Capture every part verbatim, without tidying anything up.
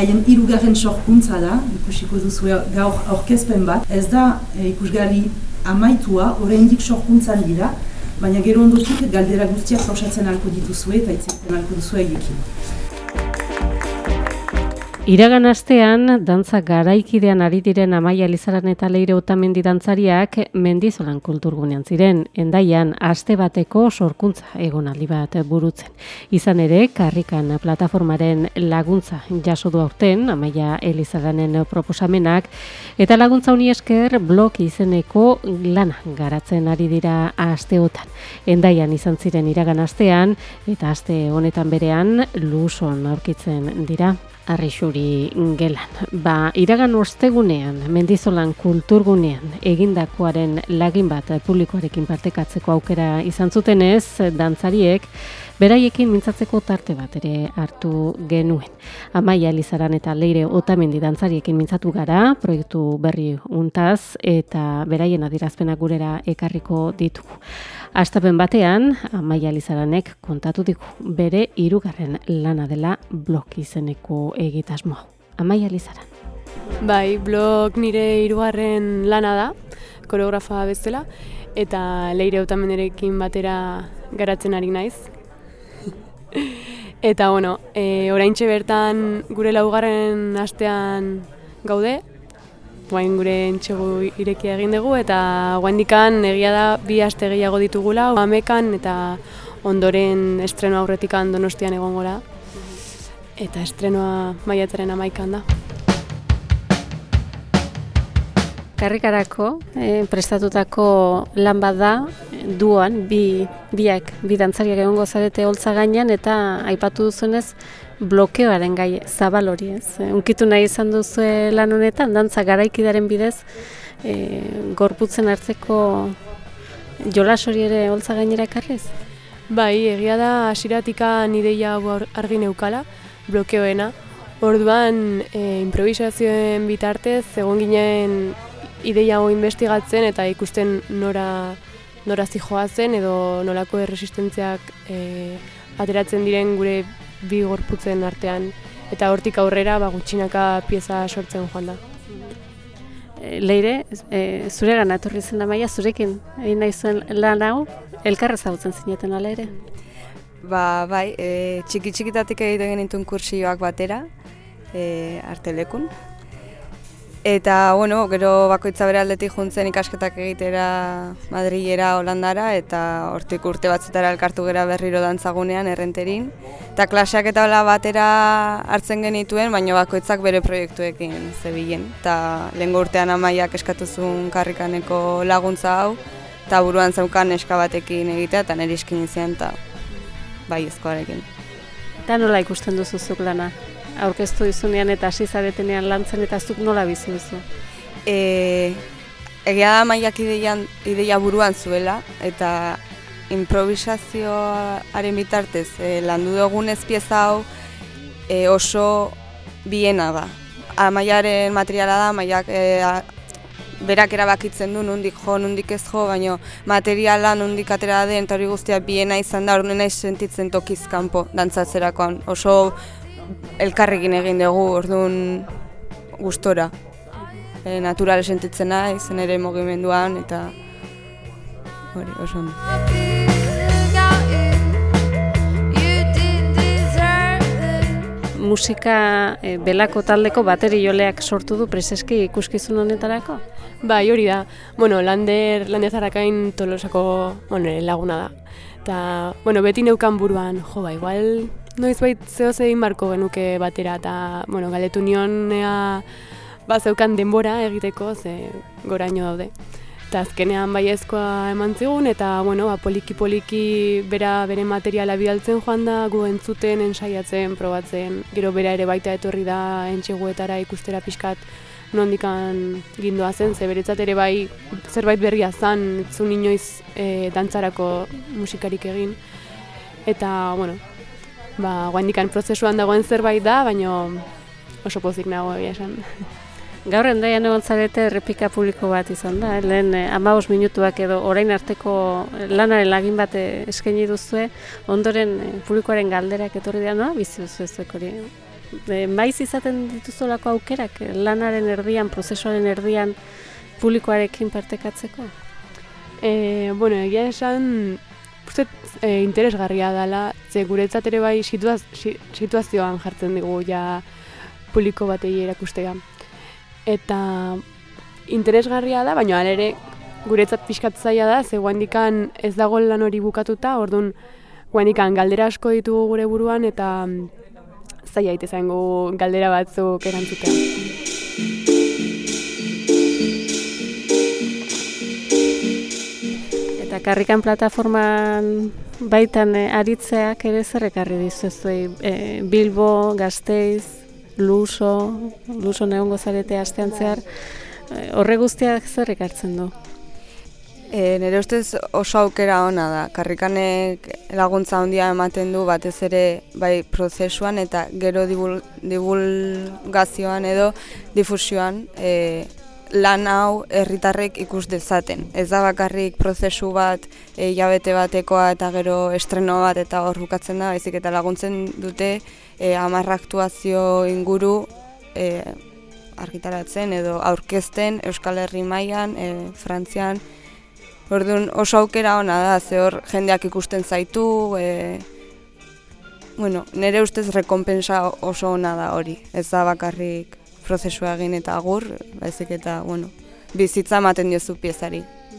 haien hirugarren sorkuntza da, ikusiko duzu gaur aurkezpen bat. Ez da e, ikusgarri amaitua, oraindik sorkuntzan dira, baina gero ondotik galdera guztiak pausatzen alko dituzue eta itziten alko duzu haiekin. Iragan astean, dantza garaikidean ari diren Amaia Elizaran eta Leire Otamendi dantzariak Mendizolan kulturgunean ziren, Hendaian aste bateko sorkuntza egonaldi bat burutzen. Izan ere, Karrikan plataformaren laguntza jaso du aurten Amaia Elizaranen proposamenak, eta laguntza honi esker blog izeneko lana garatzen ari dira asteotan. Hendaian izan ziren iragan astean, eta aste honetan berean Luson aurkitzen dira. Arrixuri gelan. Ba, iragan ostegunean, Mendizolan kulturgunean egindakoaren lagin bat publikoarekin partekatzeko aukera izan zutenez, dantzariek beraiekin mintzatzeko tarte bat ere hartu genuen. Amaia Elizaran eta Leire Otamendi dantzariekin mintzatu gara, proiektu berri untaz, eta beraien adierazpenak gurera ekarriko ditugu. Astapen batean, Amaia Elizaranek kontatu digu bere hirugarren lana dela blog izeneko egitasmoa. Amaia Elizaran. Bai, blog nire hirugarren lana da, koreografa bezala, eta Leire Otamendirekin batera garatzen ari naiz. Eta, bueno, e, oraintxe bertan gure laugarren astean gaude, guain gure entxegu irekia egin dugu, eta guaindikan egia da bi aste gehiago ditugula, Amekan eta ondoren estreno aurretikan Donostian egongo da. Eta estrenoa maiatzaren hamaikan da. Karrikarako eh, prestatutako lan bat da, duan, bi, biak, bi dantzariak egongo zarete holtza gainean, eta aipatu duzunez blokeoaren gai zabal hori ez. Unkitu nahi izan duzu lan honetan, dantza garaikidaren bidez, e, gorputzen hartzeko jolas hori ere holtza gainera ekarriz? Bai, egia da hasieratikan ideia hau argi neukala, blokeoena. Orduan, e, improvisazioen bitartez, egon ginen ideia hau investigatzen eta ikusten nora, nora zijoazen edo nolako erresistentziak e, ateratzen diren gure bi gorputzen artean, eta hortik aurrera ba, gutxinaka pieza sortzen joan da. Leire, e, zuregan etorri zen Amaia, zurekin egin nahi zuen lan hau, elkar ezagutzen zineten ala ere? Ba, bai, e, txiki-txikitatik egiten genituen kursioak batera, e, artelekun. Eta, bueno, gero bakoitza bere aldetik juntzen ikasketak egitera Madrilera, Holandara, eta hortik urte batzutara elkartu gera berriro dantzagunean, errenterin. Eta klaseak eta hola batera hartzen genituen, baina bakoitzak bere proiektuekin zebilen. Eta lehengo urtean Amaiak eskatu zuen Karrikaneko laguntza hau, eta buruan zeukan neska batekin egitea, eta nire iskin izan, eta bai ezkoarekin. Eta nola ikusten duzu zuk lana? Aurkeztu dizunean eta hasi zaretenean lantzen eta zuk nola bizi duzu? E, egia da Amaiak ideian, ideia buruan zuela, eta improvisazioaren bitartez e, landu dugunez pieza hau e, oso biena da. Amaiaren materiala da, Amaiak e, berak erabakitzen du nondik jo, nondik ez jo, baina materiala nondik atera den, eta hori guztia biena izan da, hori nahi sentitzen tokiz kanpo dantzatzerakoan. Oso elkarrekin egin dugu, orduan gustora. E, natural sentitzen nahi, zen ere mugimenduan, eta hori oso ondo. Musika e, belako taldeko bateri joleak sortu du preseski ikuskizun honetarako? Bai, hori da. Bueno, Lander, Lander Zarrakain Tolosako bueno, laguna da. Eta, bueno, beti neukan buruan, jo, ba, igual noizbait zehoz egin barko genuke batera, eta, bueno, galetu nion ea, ba, zeukan denbora egiteko, ze goraino daude. Eta azkenean baiezkoa eman zigun, eta, bueno, ba, poliki-poliki bera bere materiala bidaltzen joan da, gu entzuten, ensaiatzen, probatzen, gero bera ere baita etorri da entxeguetara ikustera pixkat nondikan gindoa zen, ze beretzat ere bai zerbait berria zan, zun inoiz e, dantzarako musikarik egin. Eta, bueno, ba, guaindikan prozesuan dagoen zerbait da, baina oso pozik nago egia esan. Gaur Hendaian egon zarete errepika publiko bat izan da, lehen hamabost minutuak edo orain arteko lanaren lagin bat eskaini duzue, ondoren publikoaren galderak etorri dira, noa bizi duzu ez hori? E, maiz izaten dituzolako aukerak, lanaren erdian, prozesuaren erdian, publikoarekin partekatzeko? E, bueno, egia esan, uste, e, interesgarria dela, ze guretzat ere bai situaz, situazioan jartzen dugu ja publiko batei erakustea. Eta interesgarria da, baina ere guretzat pixkat zaila da, ze guandikan ez dago lan hori bukatuta, orduan guandikan galdera asko ditugu gure buruan, eta zaila ite zango galdera batzuk erantzutea. Eta karrikan plataforman baitan e, aritzeak ere zer ekarri dizuzuei? E, Bilbo, Gasteiz, Luso, Luso neongo zarete astean zehar, e, horre guztiak zer ekartzen du? E, nire ustez oso aukera ona da. Karrikanek laguntza handia ematen du batez ere bai prozesuan eta gero dibul, divulgazioan edo difusioan e, lan hau herritarrek ikus dezaten. Ez da bakarrik prozesu bat, e, hilabete batekoa eta gero estreno bat eta hor bukatzen da, baizik eta laguntzen dute e, hamar aktuazio inguru e, argitaratzen edo aurkezten Euskal Herri mailan, e, Frantzian. Orduan oso aukera ona da, ze hor jendeak ikusten zaitu, e, bueno, nire ustez rekonpensa oso ona da hori. Ez da bakarrik prozesua egin eta agur, baizik eta, bueno, bizitza ematen diozu piezari.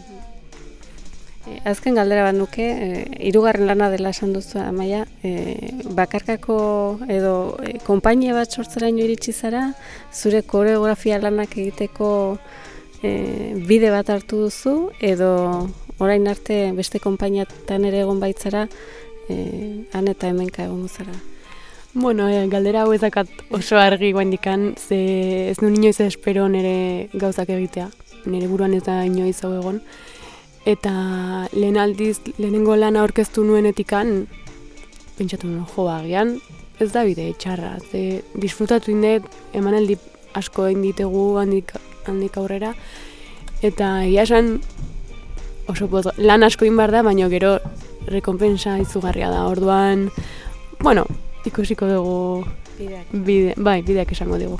E, azken galdera bat nuke, e, hirugarren lana dela esan duzu, Amaia, e, bakarkako edo e, konpainia bat sortzeraino iritsi zara, zure koreografia lanak egiteko e, bide bat hartu duzu, edo orain arte beste konpainiatan ere egon baitzara, e, han eta hemenka egon zara. Bueno, eh, galdera hau ezakat oso argi guandikan, ze ez nuen inoiz espero nire gauzak egitea. Nire buruan ez da inoiz hau egon. Eta lehen aldiz, lehenengo lana aurkeztu nuenetikan, pentsatu nuen, jo, agian, ez da bide txarra. Ze disfrutatu indet, emanaldi asko egin ditegu handik, handik aurrera. Eta egia esan oso pozo, lan asko egin behar da, baina gero rekonpensa izugarria da. Orduan, bueno, ikusiko dugu Bideak. Bide, bai, bideak esango dugu.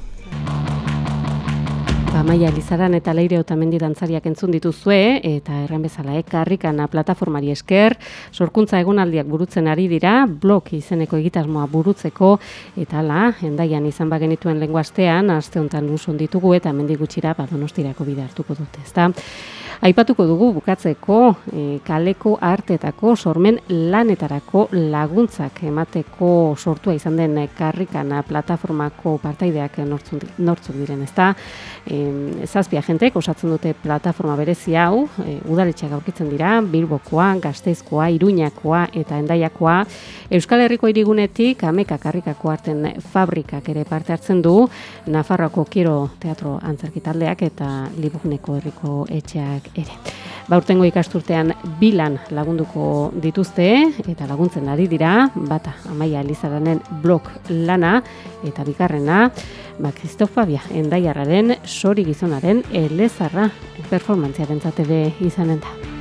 Amaia Elizaran eta Leire Otamendi dantzariak entzun dituzue, eta erran bezala, eh, karrikana plataformari esker, sorkuntza egonaldiak burutzen ari dira, blog izeneko egitasmoa burutzeko, eta ala, Hendaian izan bagenituen lehengo astean, aste honetan Luson ditugu, eta hemendik gutxira, ba, Donostirako bide hartuko dute, ezta? Aipatuko dugu bukatzeko e, kaleko artetako sormen lanetarako laguntzak emateko sortua izan den karrikana plataformako partaideak nortzuk, nortzuk diren, ezta? E, zazpi agentek osatzen dute plataforma berezi hau, e, udaletxeak aurkitzen dira, Bilbokoa, Gasteizkoa, Iruñakoa eta Hendaiakoa. Euskal Herriko hirigunetik Ameka karrikako arten fabrikak ere parte hartzen du, Nafarroako Kiro Teatro Antzerki taldeak eta Libugneko herriko etxeak ere. Ba, urtengo ikasturtean bilan lagunduko dituzte eta laguntzen ari dira, bata Amaia Elizaranen blog lana eta bigarrena, ba, Kristof Fabia Hendaiarraren sori gizonaren elezarra performantziaren zatebe izanen da.